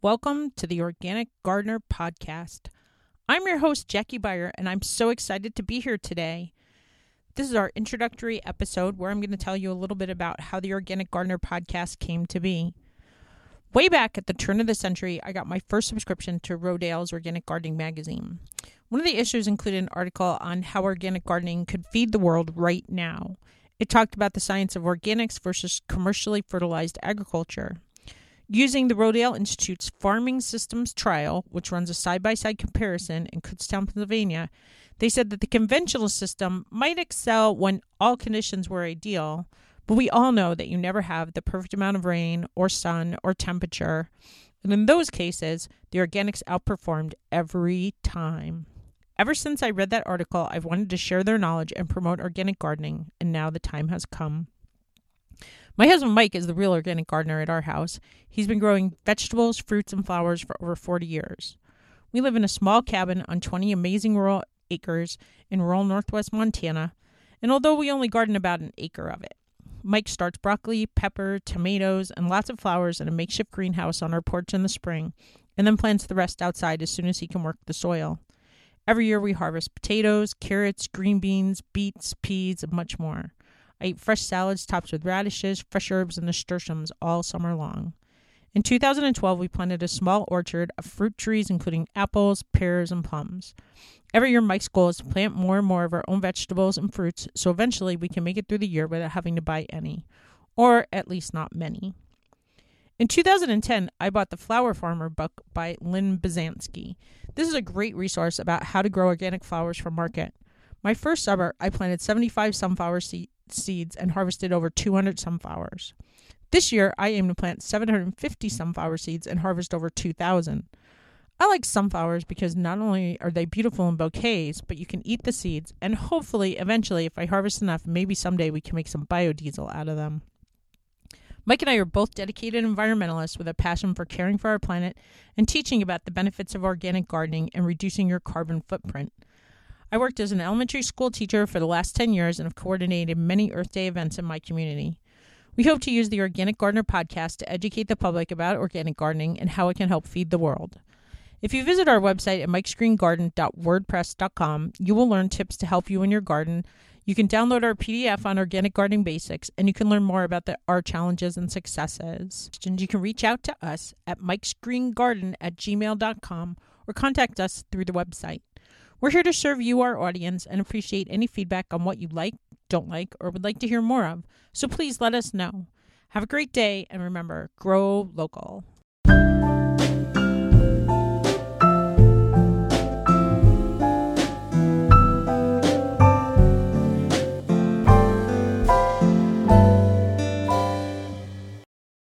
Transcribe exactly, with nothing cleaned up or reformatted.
welcome to the Organic Gardener Podcast. I'm your host, Jackie Beyer, and I'm so excited to be here today. This is our introductory episode where I'm going to tell you a little bit about how the Organic Gardener Podcast came to be. Way back at the turn of the century, I got my first subscription to Rodale's Organic Gardening magazine. One of the issues included an article on how organic gardening could feed the world right now. It talked about the science of organics versus commercially fertilized agriculture. Using the Rodale Institute's Farming Systems Trial, which runs a side-by-side comparison in Kutztown, Pennsylvania, they said that the conventional system might excel when all conditions were ideal, but we all know that you never have the perfect amount of rain or sun or temperature. And in those cases, the organics outperformed every time. Ever since I read that article, I've wanted to share their knowledge and promote organic gardening, and now the time has come. My husband Mike is the real organic gardener at our house. He's been growing vegetables, fruits, and flowers for over forty years. We live in a small cabin on twenty amazing rural acres in rural northwest Montana, and although we only garden about an acre of it, Mike starts broccoli, pepper, tomatoes, and lots of flowers in a makeshift greenhouse on our porch in the spring, and then plants the rest outside as soon as he can work the soil. Every year we harvest potatoes, carrots, green beans, beets, peas, and much more. I eat fresh salads topped with radishes, fresh herbs, and nasturtiums all summer long. In two thousand twelve, we planted a small orchard of fruit trees, including apples, pears, and plums. Every year, Mike's goal is to plant more and more of our own vegetables and fruits, so eventually we can make it through the year without having to buy any, or at least not many. In two thousand ten, I bought The Flower Farmer book by Lynn Byzanski. This is a great resource about how to grow organic flowers for market. My first summer, I planted seventy-five sunflower seeds. seeds and harvested over two hundred sunflowers. This year, I aim to plant seven hundred fifty sunflower seeds and harvest over two thousand. I like sunflowers because not only are they beautiful in bouquets, but you can eat the seeds, and hopefully, eventually, if I harvest enough, maybe someday we can make some biodiesel out of them. Mike and I are both dedicated environmentalists with a passion for caring for our planet and teaching about the benefits of organic gardening and reducing your carbon footprint. I worked as an elementary school teacher for the last ten years and have coordinated many Earth Day events in my community. We hope to use the Organic Gardener Podcast to educate the public about organic gardening and how it can help feed the world. If you visit our website at mikes green garden dot wordpress dot com, you will learn tips to help you in your garden. You can download our P D F on organic gardening basics, and you can learn more about the, our challenges and successes. You can reach out to us at mikes green garden at gmail dot com or contact us through the website. We're here to serve you, our audience, and appreciate any feedback on what you like, don't like, or would like to hear more of. So please let us know. Have a great day, and remember, grow local.